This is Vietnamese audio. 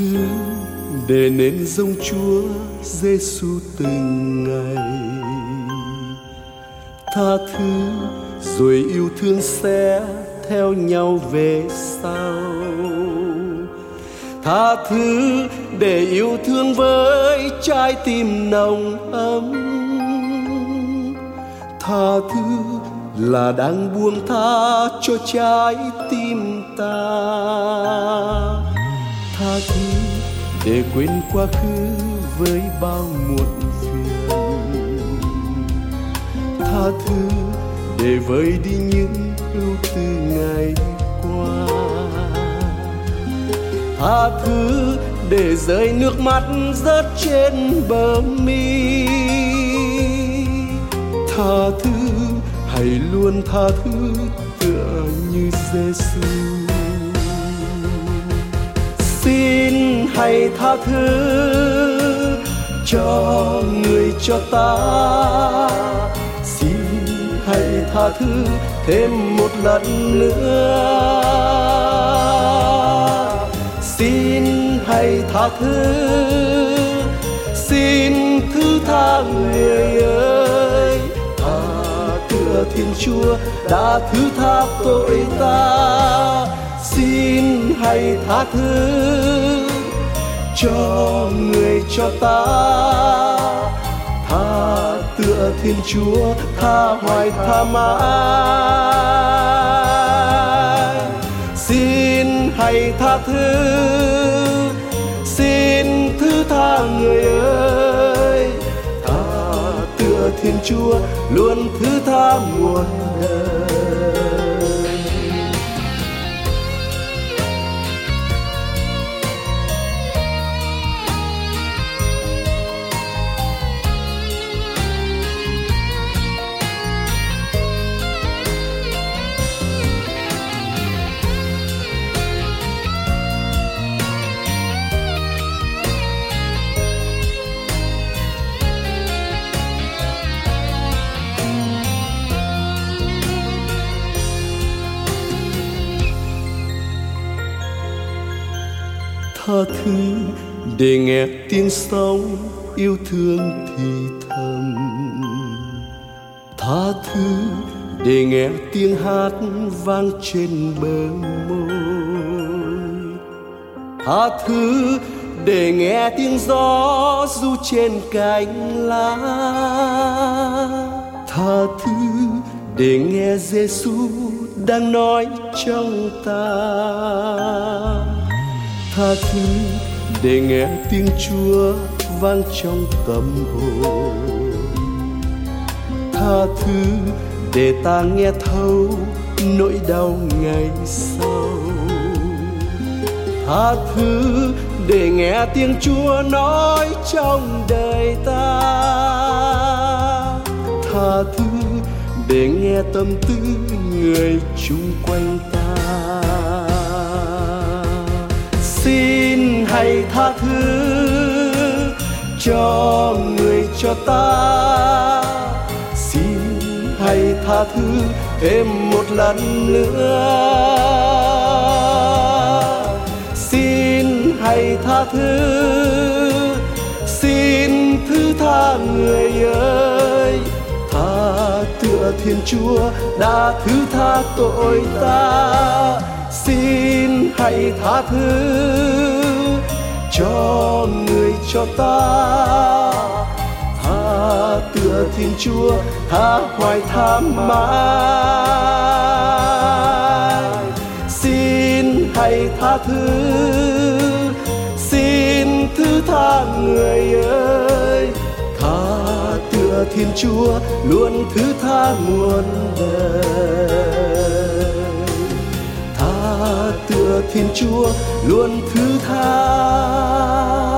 thứ để nên giống Chúa Giêsu từng ngày. Tha thứ rồi yêu thương sẽ theo nhau về sau. Tha thứ để yêu thương với trái tim nồng ấm. Tha thứ là đang buông tha cho trái tim ta. Tha thứ để quên quá khứ với bao muộn phiền. Tha thứ để vơi đi những ưu tư ngày qua. Tha thứ để rơi nước mắt rớt trên bờ mi. Tha thứ hãy luôn tha thứ tựa như Giêsu. Xin hãy tha thứ cho người cho ta. Xin hãy tha thứ thêm một lần nữa. Xin hãy tha thứ. Xin thứ tha người ơi. Tha tựa Thiên Chúa đã thứ tha tội ta. Xin hãy tha thứ cho người cho ta. Tha tựa Thiên Chúa tha hoài tha mãi. Xin hãy tha thứ. Xin thứ tha người ơi. Tha tựa Thiên Chúa luôn thứ tha muôn đời. Tha thứ để nghe tiếng sóng yêu thương thì thầm. Tha thứ để nghe tiếng hát vang trên bờ môi. Tha thứ để nghe tiếng gió ru trên cành lá. Tha thứ để nghe Giêsu đang nói trong ta. Tha thứ để nghe tiếng Chúa vang trong tâm hồn. Tha thứ để ta nghe thấu nỗi đau ngày sau. Tha thứ để nghe tiếng Chúa nói trong đời ta. Tha thứ để nghe tâm tư người chung quanh ta. Xin hãy tha thứ cho người cho ta. Xin hãy tha thứ thêm một lần nữa. Xin hãy tha thứ. Xin thứ tha người ơi. Tha tựa Thiên Chúa đã thứ tha tội ta. Xin hãy tha thứ cho người cho ta. Tha tựa Thiên Chúa tha hoài tha mãi. Xin hãy tha thứ. Xin thứ tha người ơi. Tha tựa Thiên Chúa luôn thứ tha muôn đời. Tha tựa Thiên Chúa luôn thứ tha